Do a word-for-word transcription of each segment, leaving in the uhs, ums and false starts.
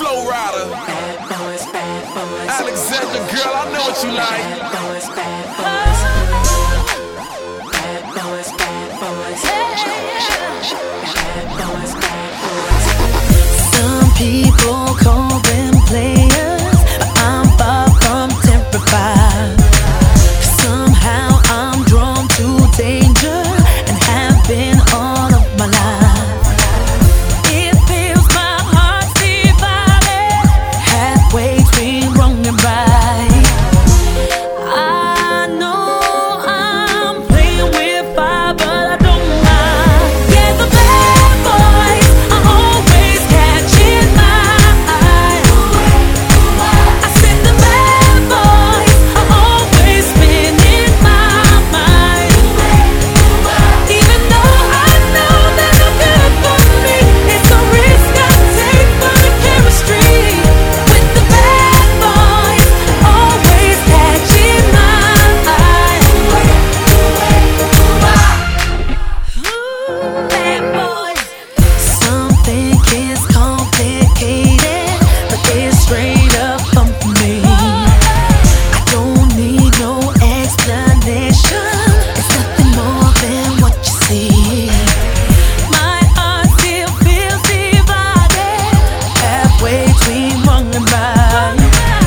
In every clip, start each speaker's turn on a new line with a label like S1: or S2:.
S1: Flow Rider.
S2: Bad boys, bad boys.
S1: Alexandra, girl, I know what you like.
S2: Bad boys, bad boys. Bad boys, bad boys. Bad boys, bad boys. Some people call them players, but I'm far from terrified. Somehow I'm drawn to danger and have been all of my life. It feels my heart's divided halfway between wrong and right. I know I'm playing with fire, but I don't mind. Yeah, the bad boys are always catching my eye. I said the bad boys are always spinning my mind. Even though I know that they're good for me, it's a risk I take for the chemistry. With the bad boys always catching my eye. Bad boys. Some think it's complicated, but it's straight up fun for me. I don't need no explanation. It's nothing more than what you see. My heart still feels divided halfway between wrong and right.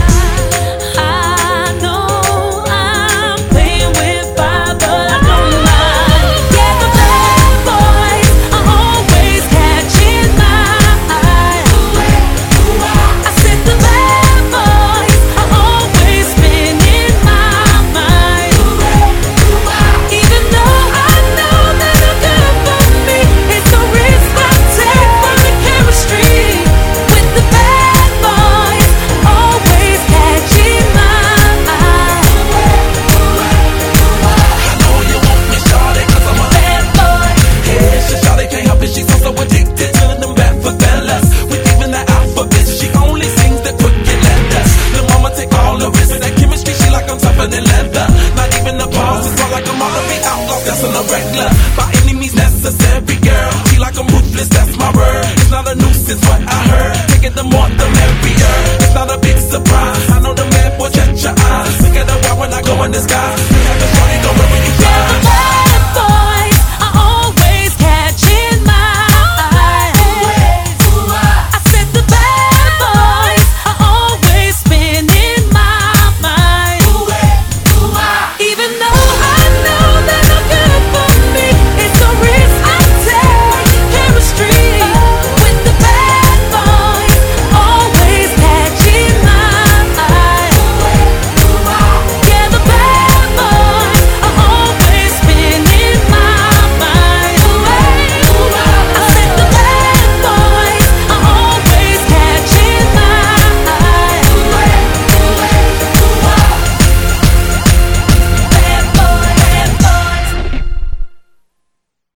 S2: I know I'm playing with fire, but I don't mind. Yeah, the bad boys are always catching my eye. I said the bad boys are always spinning my mind. Even though I know that they're good for me, it's a risk I take for the chemistry. With the bad boys always catching my eye.
S3: I know you want me, shawty, cause I'm a
S2: Bad boy.
S3: yeah, she shawty can't help it, she's so, so addicted to them bad for fellas. With even the alphabet, she only sings the crooked letters. The mama take all the risks, that chemistry, she like I'm tougher than leather. Not even the pause, it's all like I'm all to be outlaw, that's on a regular. By any means necessary, girl, she like I'm ruthless, that's my word. It's not a nuisance, what I heard, taking the more the merrier. It's not a big surprise, I know the man will catch your eyes. Look at the wild when I go in the sky.